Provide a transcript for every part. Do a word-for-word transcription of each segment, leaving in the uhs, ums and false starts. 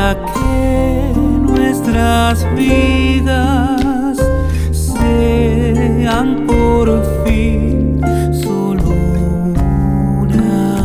para que nuestras vidas sean por fin solo una.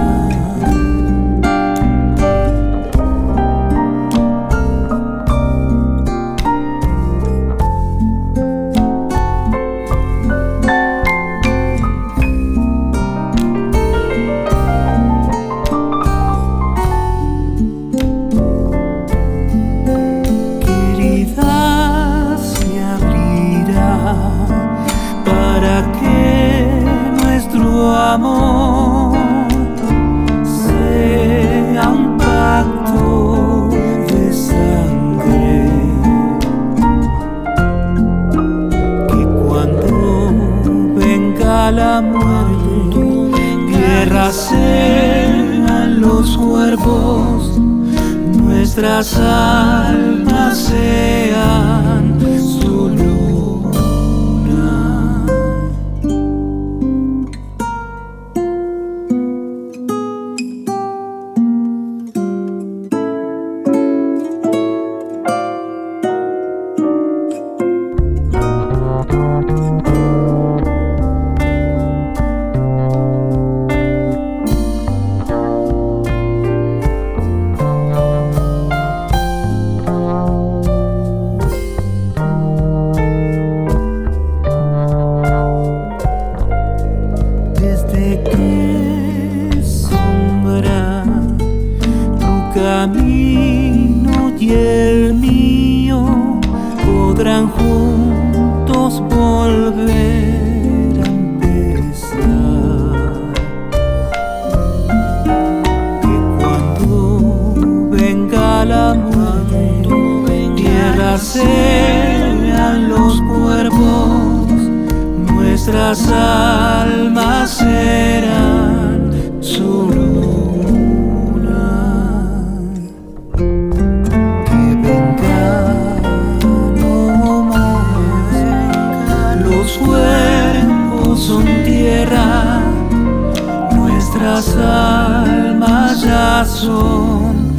Amor sea un pacto de sangre, que cuando venga la muerte, guerra sean los cuerpos, nuestras almas sean solo camino y el mío podrán juntos volver a empezar. Que cuando venga la muerte, tierra sean los cuerpos, nuestras almas serán solo son tierra, nuestras almas ya son